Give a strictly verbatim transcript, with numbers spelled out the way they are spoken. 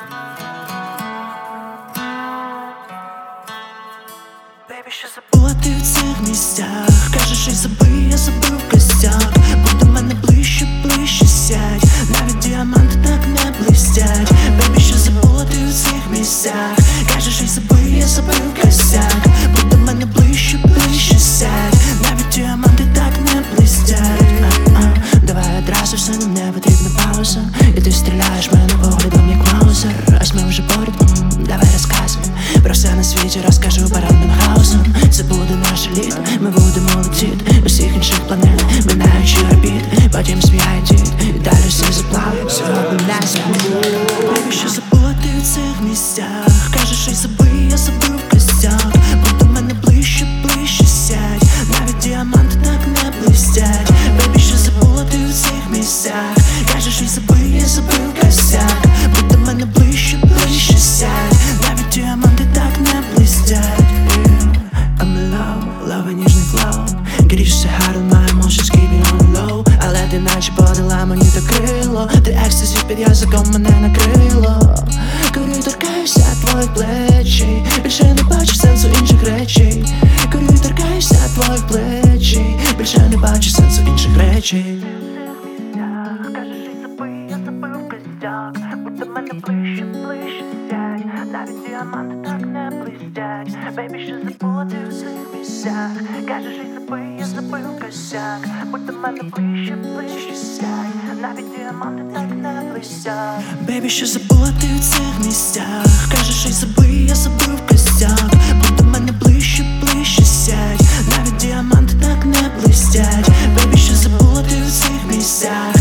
Бейбі, що забула ти в цих місцях? Кажеш, що й забий, я забив костяк. Будь до мене ближче, ближче сядь. Навіть діаманти так не блистять. Бейбі, що забула ти в цих місцях? Кажеш, що й забий, я забив костяк. Будь до мене ближче, ближче сядь. Навіть діаманти так не блистять. А-а. Давай одразу все, нам не потрібна пауза. І ти стріляєш мене поглядом, як маузер. Ось ми вже поряд, давай розказуй про все на світі, розкажу перед Мюнхгаузен. Це буде наше літо, ми будемо летіти усіх інших планет, минаючи орбіт. Потім сміяє дід, і далі всі заплавить. Сьогодні нас Бейбі, що забула ти в цих місцях? Кажеш, що й забий, я забив костяк. Будь до мене ближче, ближче сядь. Навіть діаманти так не блистять. Бейбі, що забула ти в цих місцях? Кажеш, що й забий, я забив костяк. Будь до мене ближче, ближче сядь. Навіть діаманти так не блистять. I'm in love, love і ніжний флоу. Грішся гарно, my emotions keep it on the low. Але ти наче подала мені то крило. Ти екстазі під язиком мене накрило. Коли торкаєшся твоїх плечей, більше не бачу сенсу інших речей. Коли торкаєшся твоїх плечей, більше не бачу сенсу інших речей. Кажеш, що й забий, я забив костяк. Будь до мене ближче, ближче сядь. Навіть діаманти так не блистять. Бейбі, що забула ти в цих місцях? Кажеш, що й забий, я забив костяк. Будь до мене ближче, ближче сядь. Навіть діаманти так не блистять. Бейбі, що забула ти в цих місцях? Кажеш, що й забий, я забив костяк. Будь до мене ближче, ближче сядь. Навіть діаманти так не блистять. Бейбі, що забула ти в цих місцях?